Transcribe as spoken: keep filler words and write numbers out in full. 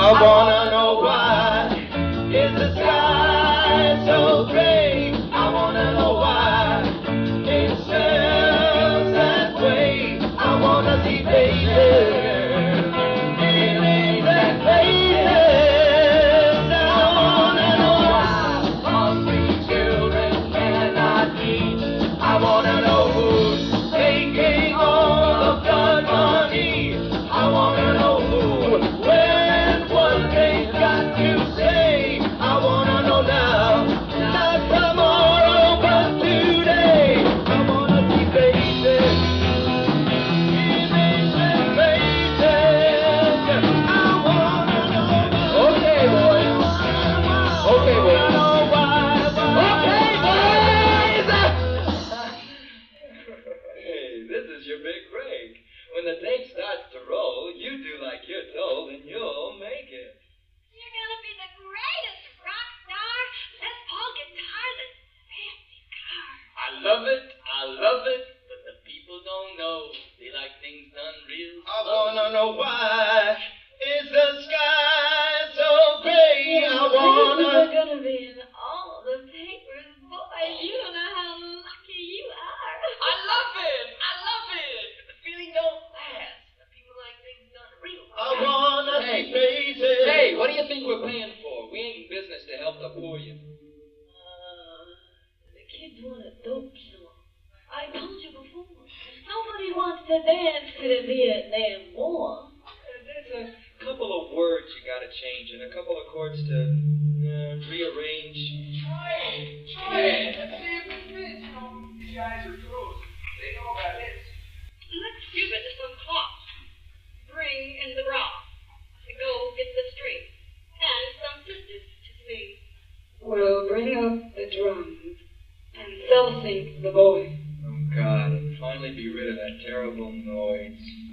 I wanna know why is the sky so gray? I wanna know why it smells that way. I wanna see faces, feelings and faces. I wanna know why hungry children cannot eat. I wanna know who's taking all the blood money. I wanna know who, when, what they've got to say. I wanna know now, not tomorrow, but today. I wanna see faces, feelings and faces. I wanna know why. Okay, boys. Okay, boys. Okay, boys. Hey, this is your big break. When the tape starts to roll, you do like you're told and you'll make it. You're gonna be the greatest rock star. Les Paul guitar, this fancy car. I love it, I love it, but the people don't know. They like things done real I slow. wanna know why is the sky so gray? I wanna. You're gonna be in all the papers, boy. You don't know how lucky you are. I love it, I love it. The feeling don't last. The people like things done real I wanna Hey. see faces. Hey, what do you think we're paying for? We ain't in business to help the poor you. Uh, the kids want a dope song. I told you before. Nobody wants to dance to the Vietnam War. There's a couple of words you gotta change and a couple of chords to uh, rearrange. Try it. Try it. And see if it fits. You know, these guys are pros. They know about this. Let's give it to some cloth. Bring in the rock. Go get the string. And some sisters to sing. We'll bring up the drums. And so sing the boy. Oh God, and finally be rid of that terrible noise.